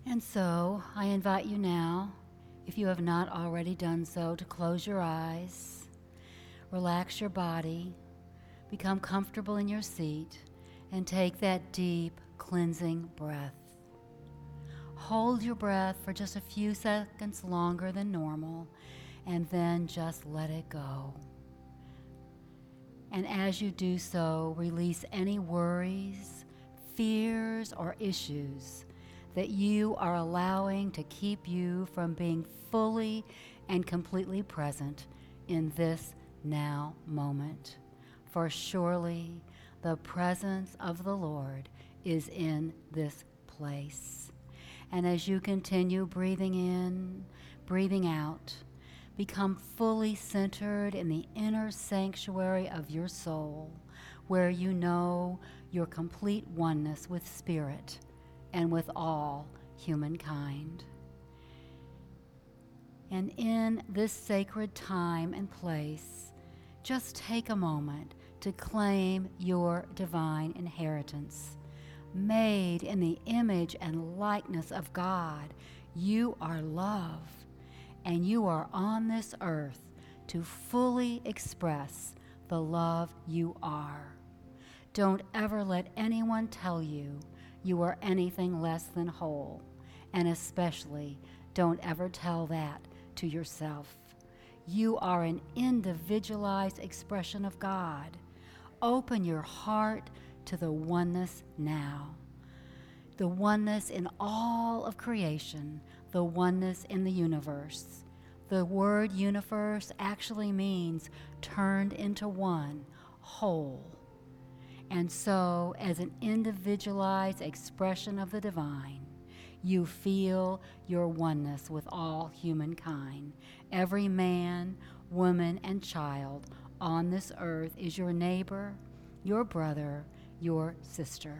And so I invite you now, if you have not already done so, to close your eyes, relax your body, become comfortable in your seat, and take that deep, cleansing breath. Hold your breath for just a few seconds longer than normal, and then just let it go. And as you do so, release any worries, fears, or issues that you are allowing to keep you from being fully and completely present in this now moment. For surely the presence of the Lord is in this place. And as you continue breathing in, breathing out, become fully centered in the inner sanctuary of your soul, where you know your complete oneness with Spirit and with all humankind. And in this sacred time and place, just take a moment to claim your divine inheritance. Made in the image and likeness of God, you are love, and you are on this earth to fully express the love you are. Don't ever let anyone tell you you are anything less than whole, and especially don't ever tell that to yourself. You are an individualized expression of God. Open your heart to the oneness now. The oneness in all of creation, the oneness in the universe. The word universe actually means turned into one, whole. And so, as an individualized expression of the divine, you feel your oneness with all humankind. Every man, woman, and child on this earth is your neighbor, your brother, your sister.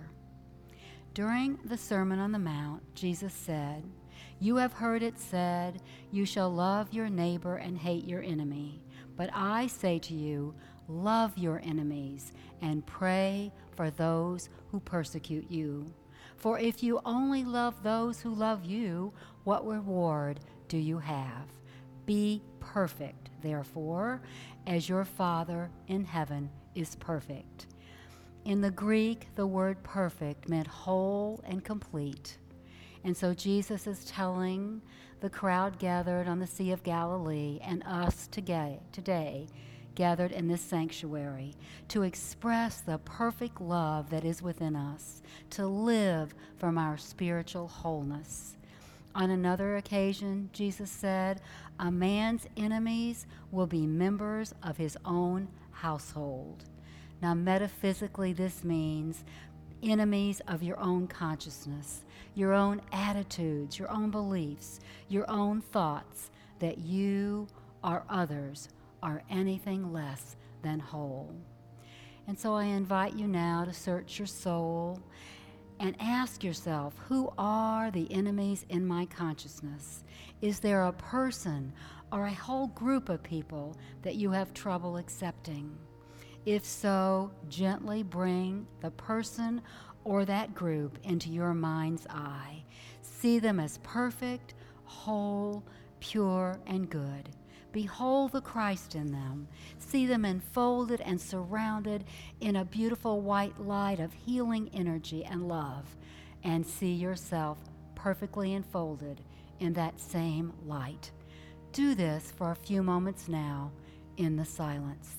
During the Sermon on the Mount, Jesus said, "You have heard it said, you shall love your neighbor and hate your enemy. But I say to you, love your enemies and pray for those who persecute you. For if you only love those who love you, what reward do you have? Be perfect, therefore, as your Father in heaven is perfect." In the Greek, the word perfect meant whole and complete. And so Jesus is telling the crowd gathered on the Sea of Galilee and us today gathered in this sanctuary to express the perfect love that is within us, to live from our spiritual wholeness. On another occasion, Jesus said, "A man's enemies will be members of his own household." Now, metaphysically, this means enemies of your own consciousness, your own attitudes, your own beliefs, your own thoughts, that you or others are anything less than whole. And so I invite you now to search your soul and ask yourself, who are the enemies in my consciousness? Is there a person or a whole group of people that you have trouble accepting? If so, gently bring the person or that group into your mind's eye. See them as perfect, whole, pure, and good. Behold the Christ in them. See them enfolded and surrounded in a beautiful white light of healing energy and love, and see yourself perfectly enfolded in that same light. Do this for a few moments now in the silence.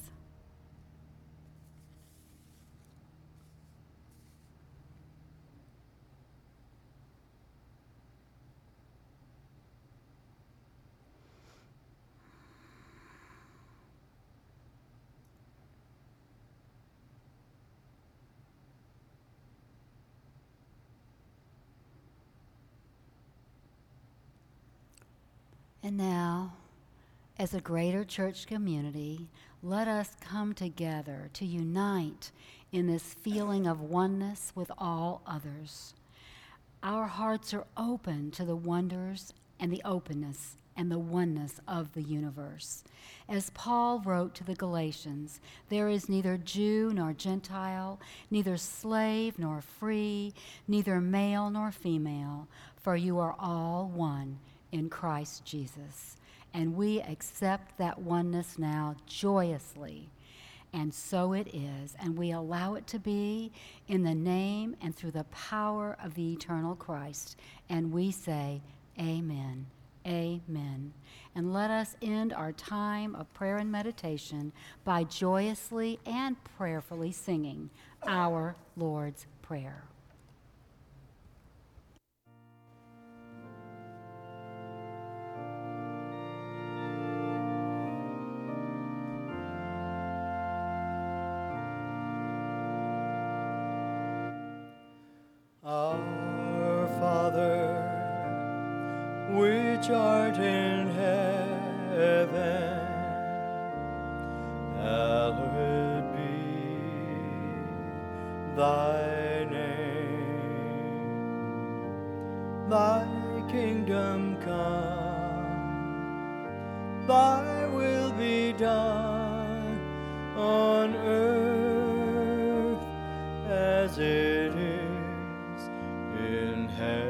And now, as a greater church community, let us come together to unite in this feeling of oneness with all others. Our hearts are open to the wonders and the openness and the oneness of the universe. As Paul wrote to the Galatians, there is neither Jew nor Gentile, neither slave nor free, neither male nor female, for you are all one in Christ Jesus. And we accept that oneness now joyously. And so it is, and we allow it to be in the name and through the power of the eternal Christ. And we say, Amen. Amen. And let us end our time of prayer and meditation by joyously and prayerfully singing our Lord's Prayer. Our Father, which art in heaven, hallowed be thy name. Thy kingdom come, thy will be done on earth as it is in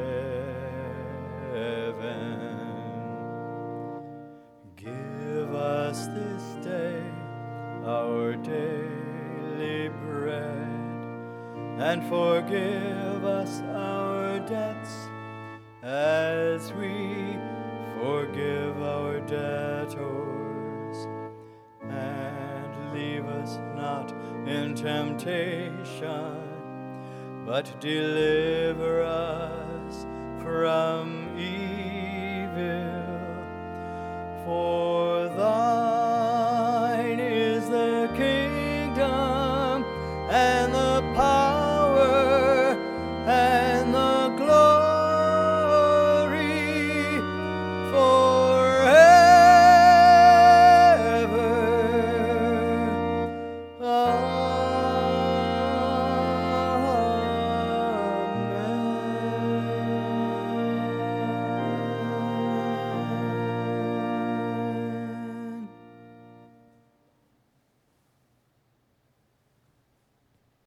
heaven. Give us this day our daily bread, and forgive us our debts as we forgive our debtors. And leave us not in temptation, but deliver us from evil. For